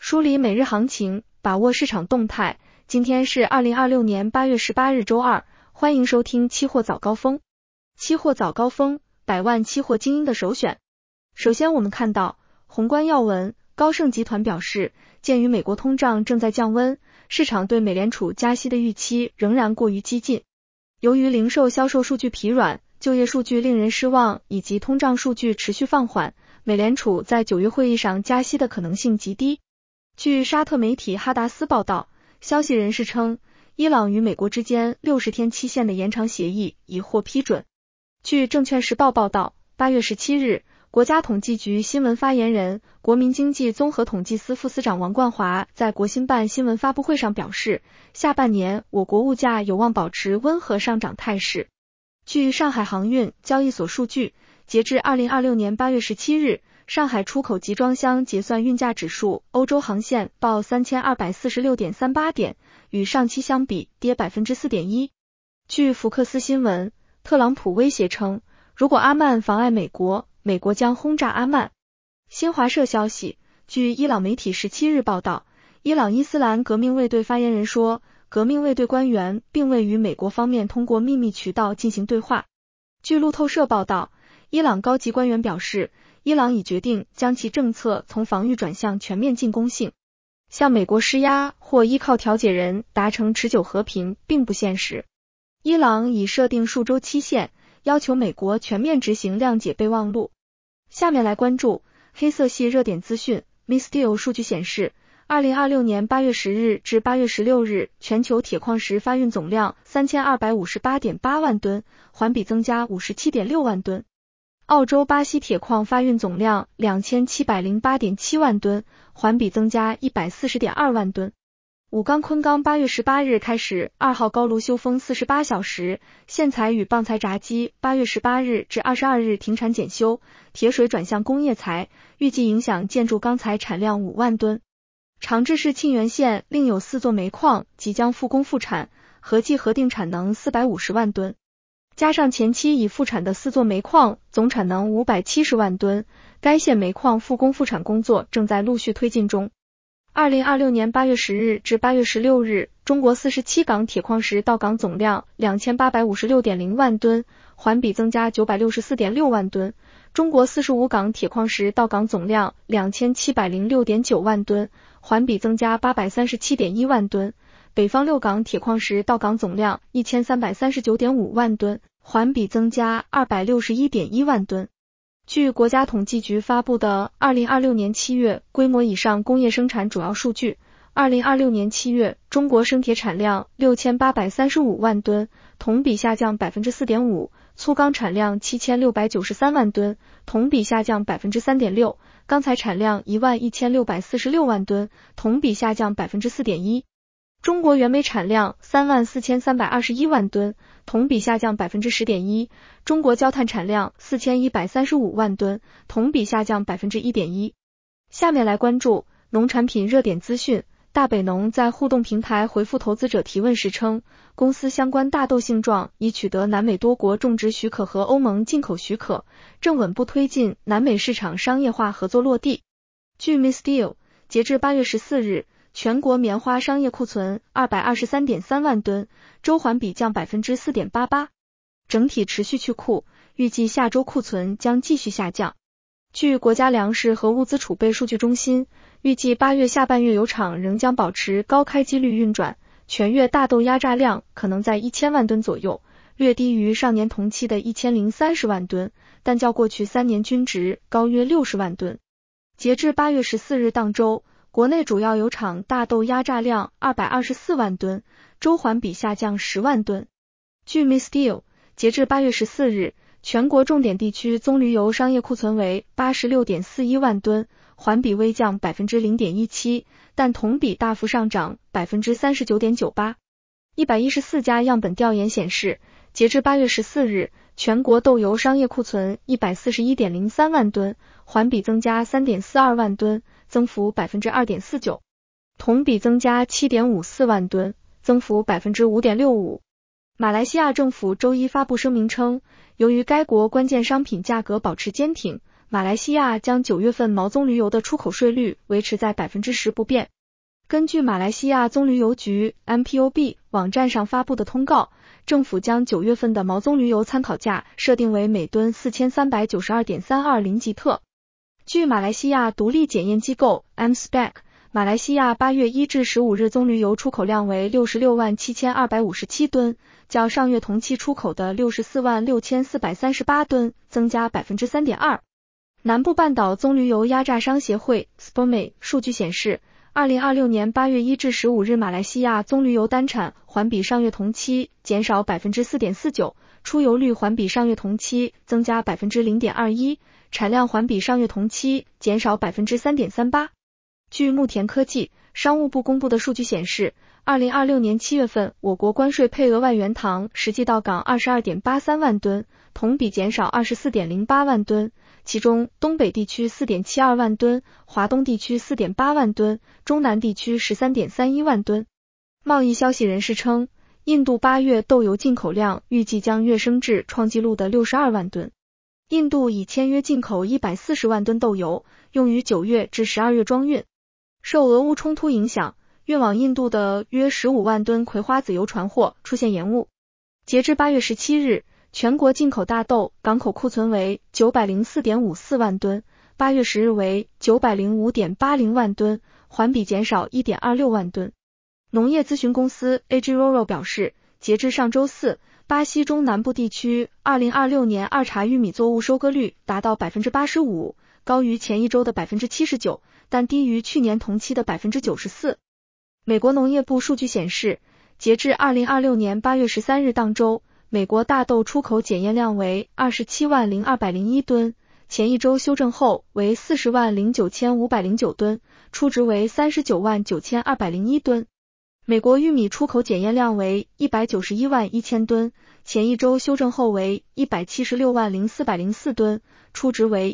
梳理每日行情，把握市场动态。今天是2026年8月18日周二，欢迎收听期货早高峰。期货早高峰，百万期货精英的首选。首先我们看到，宏观要闻，高盛集团表示，鉴于美国通胀正在降温，市场对美联储加息的预期仍然过于激进。由于零售销售数据疲软，就业数据令人失望，以及通胀数据持续放缓，美联储在9月会议上加息的可能性极低。据沙特媒体哈达斯报道，消息人士称，伊朗与美国之间60天期限的延长协议已获批准。据证券时报报道，8月17日，国家统计局新闻发言人、国民经济综合统计司副司长王冠华在国新办新闻发布会上表示，下半年我国物价有望保持温和上涨态势。据上海航运交易所数据，截至2026年8月17日，上海出口集装箱结算运价指数欧洲航线报 3246.38 点，与上期相比跌 4.1%。据福克斯新闻，特朗普威胁称，如果阿曼妨碍美国，美国将轰炸阿曼。新华社消息，据伊朗媒体17日报道，伊朗伊斯兰革命卫队发言人说，革命卫队官员并未与美国方面通过秘密渠道进行对话。据路透社报道，伊朗高级官员表示，伊朗已决定将其政策从防御转向全面进攻性。向美国施压或依靠调解人达成持久和平并不现实。伊朗已设定数周期限，要求美国全面执行谅解备忘录。下面来关注黑色系热点资讯。MISTIL 数据显示，2026年8月10日至8月16日，全球铁矿石发运总量 3258.8 万吨，环比增加 57.6 万吨。澳洲巴西铁矿发运总量 2708.7 万吨，环比增加 140.2 万吨。武钢昆钢8月18日开始2号高炉修封48小时，线材与棒材闸机8月18日至22日停产检修，铁水转向工业材，预计影响建筑钢材产量5万吨。长治市沁源县另有4座煤矿即将复工复产，合计核定产能450万吨。加上前期已复产的4座煤矿，总产能570万吨，该县煤矿复工复产工作正在陆续推进中。2026年8月10日至8月16日，中国47港铁矿石到港总量 2856.0 万吨，环比增加 964.6 万吨。中国45港铁矿石到港总量 2706.9 万吨，环比增加 837.1 万吨。北方6港铁矿石到港总量 1339.5 万吨，环比增加 261.1 万吨。据国家统计局发布的2026年7月规模以上工业生产主要数据，2026年7月中国生铁产量6835万吨，同比下降 4.5%， 粗钢产量7693万吨，同比下降 3.6%， 钢材产量11646万吨，同比下降 4.1%。中国原煤产量34321万吨，同比下降 10.1%， 中国焦炭产量4135万吨，同比下降 1.1%。下面来关注农产品热点资讯。大北农在互动平台回复投资者提问时称，公司相关大豆性状已取得南美多国种植许可和欧盟进口许可，正稳步推进南美市场商业化合作落地。据 MISTIL， 截至8月14日，全国棉花商业库存 223.3 万吨，周环比降 4.88%， 整体持续去库，预计下周库存将继续下降。据国家粮食和物资储备数据中心，预计8月下半月油厂仍将保持高开机率运转，全月大豆压榨量可能在1000万吨左右，略低于上年同期的1030万吨，但较过去3年均值高约60万吨。截至8月14日当周，国内主要油厂大豆压榨量224万吨，周环比下降10万吨。据 MISTIL， 截至8月14日，全国重点地区棕榈油商业库存为 86.41 万吨，环比微降 0.17%， 但同比大幅上涨 39.98%。114家样本调研显示，截至8月14日，全国豆油商业库存 141.03 万吨，环比增加 3.42 万吨，增幅 2.49%， 同比增加 7.54 万吨，增幅 5.65%。马来西亚政府周一发布声明称，由于该国关键商品价格保持坚挺， 马来西亚将9月份毛棕榈油的出口税率维持在 10% 不变。根据马来西亚棕榈油局 MPOB 网站上发布的通告，政府将9月份的毛棕榈油参考价设定为每吨 4392.32 林吉特。据马来西亚独立检验机构 MSPEC， 马来西亚8月1至15日棕榈油出口量为 667257 吨，较上月同期出口的 646,438 吨增加 3.2%。南部半岛棕榈油压榨商协会 SPOME 数据显示，2026年8月1至15日马来西亚棕榈油单产环比上月同期减少 4.49%， 出油率环比上月同期增加 0.21%， 产量环比上月同期减少 3.38%。据牧田科技、商务部公布的数据显示，2026年7月份我国关税配额外原糖实际到港 22.83 万吨，同比减少 24.08 万吨，其中东北地区 4.72 万吨，华东地区 4.8 万吨，中南地区 13.31 万吨。贸易消息人士称，印度8月豆油进口量预计将跃升至创纪录的62万吨。印度已签约进口140万吨豆油，用于9月至12月装运。受俄乌冲突影响，运往印度的约15万吨葵花籽油船货出现延误。截至8月17日，全国进口大豆港口库存为 904.54 万吨，8月10日为 905.80 万吨，环比减少 1.26 万吨。农业咨询公司 Agroro 表示，截至上周四，巴西中南部地区2026年二茬玉米作物收割率达到 85%， 高于前一周的 79%， 但低于去年同期的 94%。美国农业部数据显示，截至2026年8月13日当周，美国大豆出口检验量为 270201 吨，前一周修正后为 409509 吨，初值为 399201 吨。美国玉米出口检验量为 1911000 吨，前一周修正后为 1760404 吨，初值为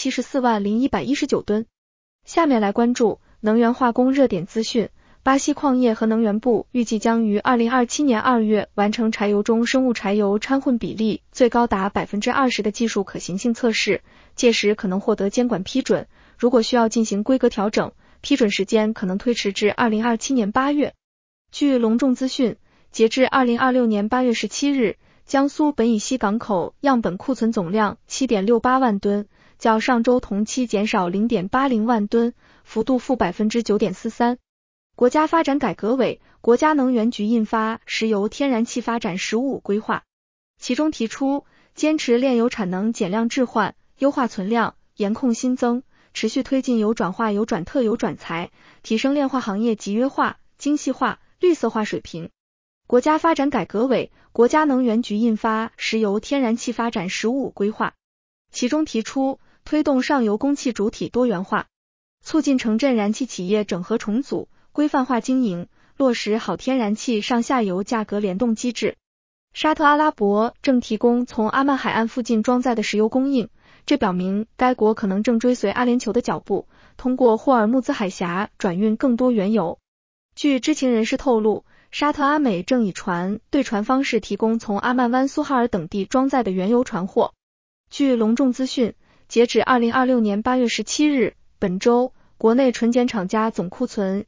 1741119 吨。下面来关注能源化工热点资讯。巴西矿业和能源部预计将于2027年2月完成柴油中生物柴油掺混比例最高达 20% 的技术可行性测试，届时可能获得监管批准，如果需要进行规格调整，批准时间可能推迟至2027年8月。据隆重资讯，截至2026年8月17日，江苏本乙烯港口样本库存总量 7.68 万吨，较上周同期减少 0.80 万吨，幅度负 9.43%。国家发展改革委、国家能源局印发《石油天然气发展15规划》，其中提出坚持炼油产能减量置换，优化存量，严控新增，持续推进油转化、油转特、油转材，提升炼化行业集约化、精细化、绿色化水平。国家发展改革委、国家能源局印发《石油天然气发展15规划》，其中提出推动上游供气主体多元化，促进城镇燃气企业整合重组，规范化经营，落实好天然气上下游价格联动机制。沙特阿拉伯正提供从阿曼海岸附近装载的石油供应，这表明该国可能正追随阿联酋的脚步，通过霍尔木兹海峡转运更多原油。据知情人士透露，沙特阿美正以对船方式提供从阿曼湾苏哈尔等地装载的原油船货。据隆重资讯，截止2026年8月17日，本周国内纯碱厂家总库存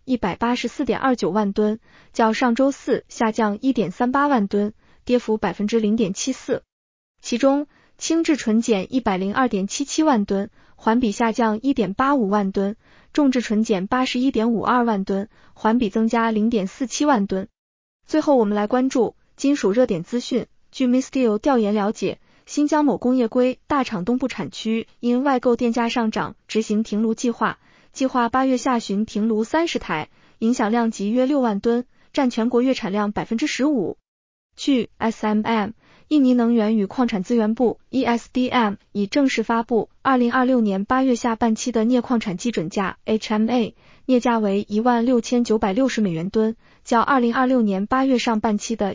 184.29 万吨，较上周四下降 1.38 万吨，跌幅 0.74%。其中，轻质纯碱 102.77 万吨，环比下降 1.85 万吨，重质纯碱 81.52 万吨，环比增加 0.47 万吨。最后我们来关注金属热点资讯。据 Misteel 调研了解，新疆某工业硅大厂东部产区因外购电价上涨，执行停炉计划8月下旬停炉30台，影响量级约6万吨，占全国月产量 15%。据 SMM， 印尼能源与矿产资源部 ESDM 已正式发布2026年8月下半期的镍矿产基准价 HMA， 镍价为 16,960 美元吨，较2026年8月上半期的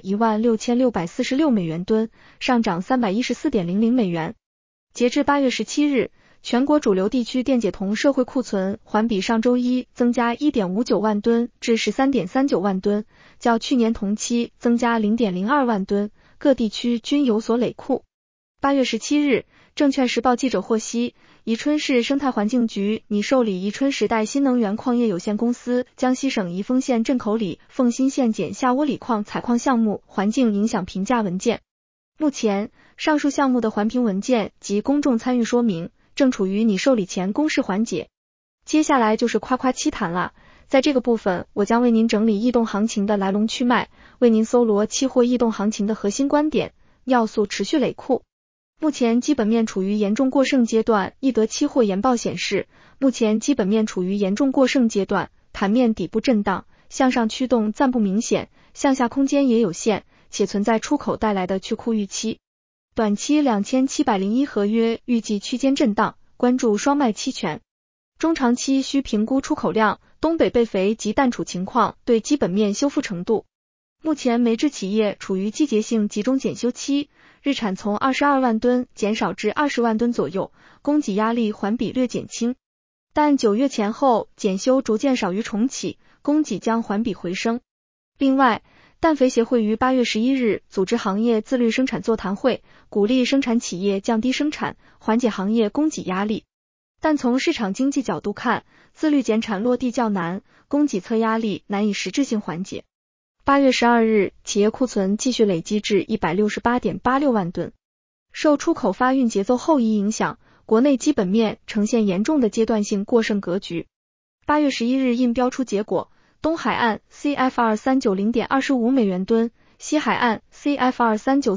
16,646 美元吨上涨 314.00 美元。截至8月17日，全国主流地区电解铜社会库存环比上周一增加 1.59 万吨至 13.39 万吨，较去年同期增加 0.02 万吨，各地区均有所累库。8月17日， 证券时报记者获悉，宜春市生态环境局拟受理宜春时代新能源矿业有限公司江西省宜丰县镇口里凤新县碱下窝里矿采矿项目环境影响评价文件。目前，上述项目的环评文件及公众参与说明正处于拟受理前公示环节。接下来就是夸夸其谈了。在这个部分，我将为您整理异动行情的来龙去脉，为您搜罗期货异动行情的核心观点，要素持续累库。目前基本面处于严重过剩阶段，易德期货研报显示，目前基本面处于严重过剩阶段，盘面底部震荡，向上驱动暂不明显，向下空间也有限，且存在出口带来的去库预期。短期2701合约预计区间震荡，关注双卖期权。中长期需评估出口量、东北被肥及淡储情况对基本面修复程度。目前煤制企业处于季节性集中检修期，日产从22万吨减少至20万吨左右，供给压力环比略减轻。但9月前后检修逐渐少于重启，供给将环比回升。另外，氮肥协会于8月11日组织行业自律生产座谈会，鼓励生产企业降低生产，缓解行业供给压力。但从市场经济角度看，自律减产落地较难，供给侧压力难以实质性缓解。8月12日，企业库存继续累积至 168.86 万吨。受出口发运节奏后移影响，国内基本面呈现严重的阶段性过剩格局。8月11日印标出结果，东海岸 CFR 390.25 美元吨，西海岸 CFR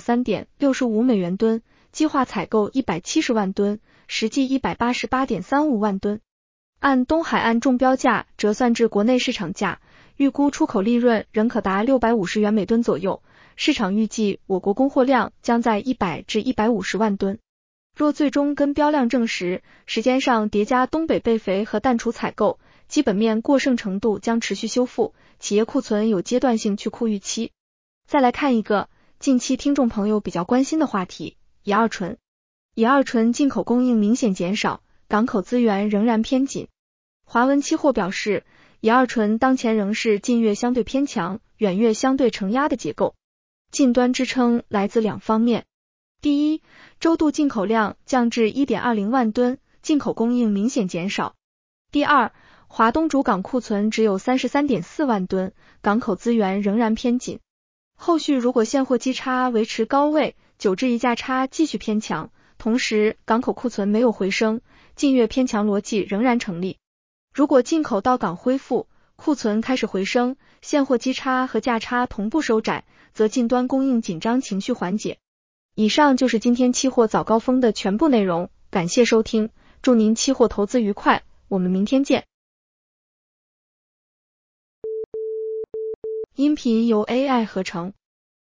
393.65 美元吨，计划采购170万吨，实际188.35万吨。按东海岸中标价折算至国内市场价，预估出口利润仍可达650元每吨左右，市场预计我国供货量将在100至150万吨。若最终跟标量证实，时间上叠加东北被肥和淡储采购，基本面过剩程度将持续修复，企业库存有阶段性去库预期。再来看一个近期听众朋友比较关心的话题，乙二醇。乙二醇进口供应明显减少，港口资源仍然偏紧。华文期货表示，乙二醇当前仍是近月相对偏强，远月相对承压的结构。近端支撑来自两方面。第一，周度进口量降至 1.20 万吨，进口供应明显减少。第二，华东主港库存只有 33.4 万吨，港口资源仍然偏紧。后续如果现货基差维持高位，9至1价差继续偏强，同时港口库存没有回升，近月偏强逻辑仍然成立。如果进口到港恢复，库存开始回升，现货基差和价差同步收窄，则近端供应紧张情绪缓解。以上就是今天期货早高峰的全部内容，感谢收听，祝您期货投资愉快，我们明天见。音频由 AI 合成。